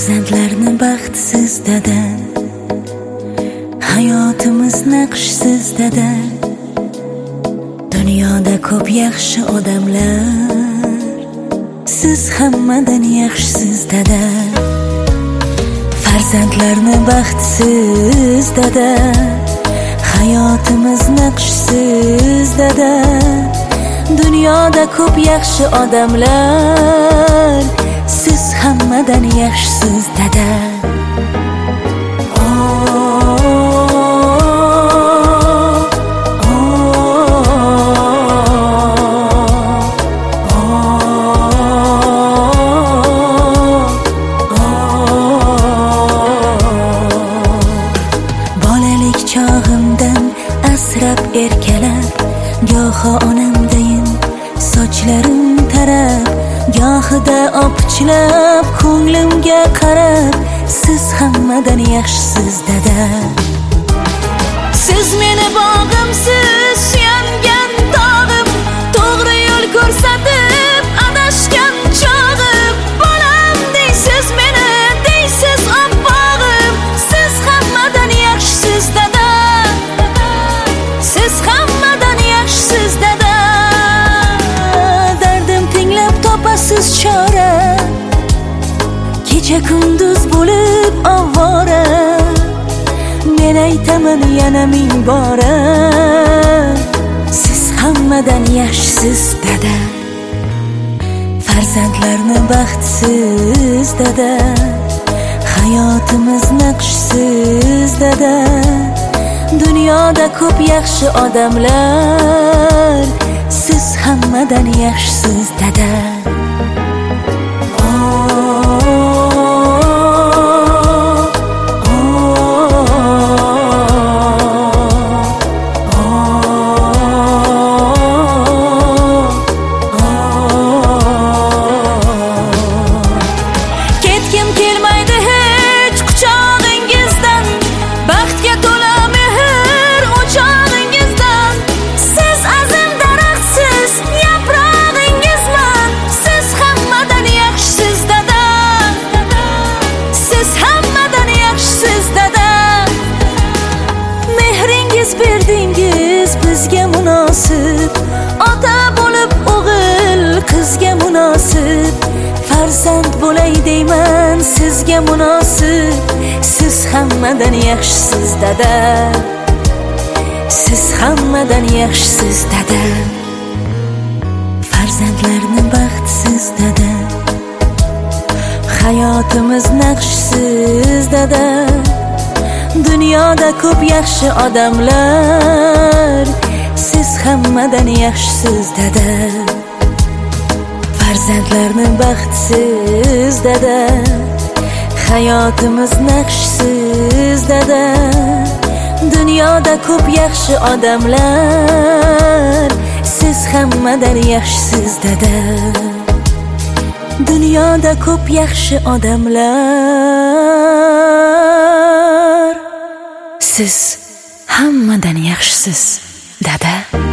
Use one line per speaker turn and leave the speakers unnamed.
Farzandlarni baxtsiz dada, hayotimiz naqshsiz dada. Dunyoda ko'p yaxshi odamlar, siz hammadan yaxshisiz dada. Farzandlarni baxtsiz dada, hayotimiz naqshsiz dada. Dunyoda ko'p yaxshi odamlar, siz hammadan yaxshisiz dada. Bolalik chog'imdan asrab erkalab, goho onamdayin sochlarim tarab, gohida opichlab ko'nglimga qarab, siz hammadan yaxshisiz dada. Siz meni bog'imsiz, suyangan tog'im, to'g'ri yo'l ko'rsatib adashgan chog'im. Bolam deysiz meni, deysiz oppog'im, siz hammadan yaxshisiz dada. Siz hammadan yaxshisiz dada. Dardim tinglab topasiz chora, kecha kunduz bo'lib ovora. Men aytaman yana ming bora, siz hammadan yaxshisiz dada. Farzandlarni baxtsiz dada, hayotimiz naqshsiz dada. Dunyoda ko'p yaxshi odamlar, siz hammadan yaxshisiz dada. Ketgim kelmaydi hech quchog'ingizdan, baxtga to'la mehr o'chog'ingizdan. Siz azim daraxtsiz, yaprog'ingizman, siz hammadan yaxshisiz dada. Siz hammadan yaxshisiz dada. Mehringiz berdingiz bizga munosib, ota bo'lib o'g'il qizga munosib. Farzand bo'lay deyman sizga munosib, siz hammadan yaxshisiz dada. Siz hammadan yaxshisiz dada. Farzandlarni baxtsiz dada, hayotimiz naqshsiz dada. Dunyoda ko'p yaxshi odamlar, siz hammadan yaxshisiz dada. Farzandlarni baxtsiz dada, hayotimiz naqshsiz dada. Dunyoda ko'p yaxshi odamlar, siz hammadan yaxshisiz dada. Dunyoda ko'p yaxshi odamlar, siz hammadan yaxshisiz dada.